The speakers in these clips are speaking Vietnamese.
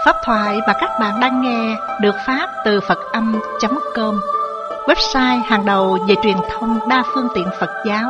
Pháp thoại mà các bạn đang nghe được phát từ Phật-âm.com, website hàng đầu về truyền thông đa phương tiện Phật giáo.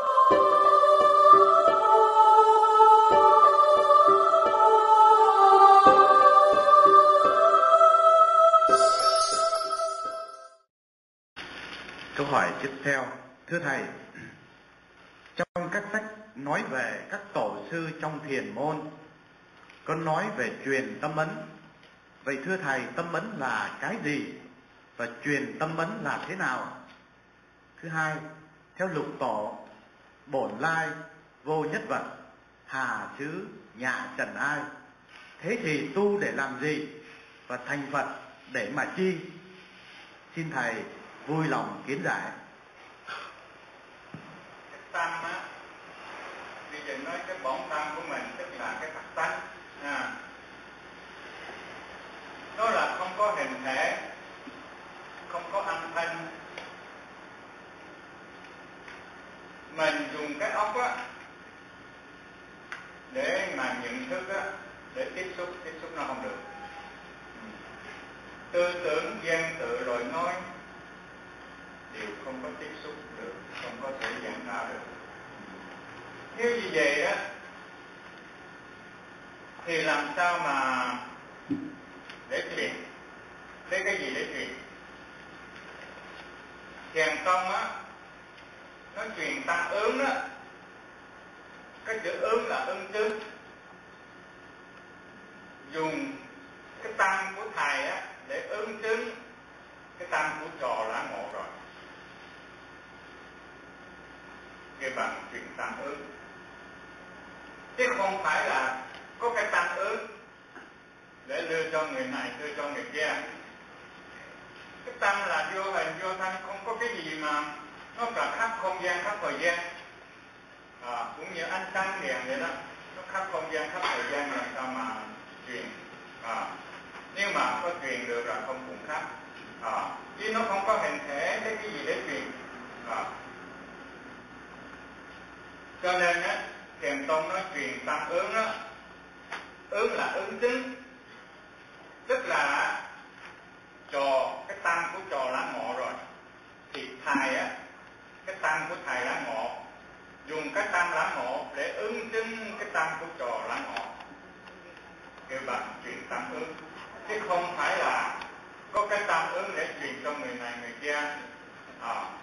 Câu hỏi tiếp theo: thưa Thầy, trong các sách nói về các tổ sư trong thiền môn có nói về truyền tâm ấn. Vậy thưa Thầy, tâm ấn là cái gì và truyền tâm ấn là thế nào? Thứ hai, theo lục tổ, bổn lai vô nhất vật, hà chứ nhạ trần ai. Thế thì tu để làm gì và thành Phật để mà chi? Xin Thầy vui lòng kiến giải. Cái tâm á, bây giờ nói cái bổn tâm của mình tức là cái thật tánh. Nó là không có hình thể, không có âm thanh. Mình dùng cái óc á để mà nhận thức á, để tiếp xúc nó không được. Tư tưởng gian tự rồi nói đều không có tiếp xúc được, không có thể giảng đạo được. Nếu như vậy đó thì làm sao mà để truyền? Lấy cái gì để truyền? Thiền tông á, nó truyền tăng ứng á. Cái chữ ứng là ứng chứng. Dùng cái tăng của Thầy á để ứng chứng cái tăng của trò lá ngộ rồi. Cái bằng truyền tăng ứng. Chứ không phải là có cái tăng ứng để đưa cho người này, đưa cho người kia. Cái tâm là vô hình, vô thanh, không có cái gì mà nó cả khắp không gian, khắp thời gian. Cũng như ánh sáng đèn vậy đó, nó khắp không gian, khắp thời gian làm sao mà truyền. Nếu mà có truyền được là không cùng khắp. Chứ nó không có hình thể, cái gì để truyền. Cho nên á, Thiền tông nói truyền tăng ứng á, ứng là ứng chứng, tức là trò, cái tăng của trò lá ngộ rồi. Thì Thầy á, cái tăng của Thầy lá ngộ, dùng cái tăng lá ngộ để ứng chứng cái tăng của trò lá ngộ, kêu bằng truyền tăng ứng. Chứ không phải là có cái tăng ứng để truyền cho người này người kia.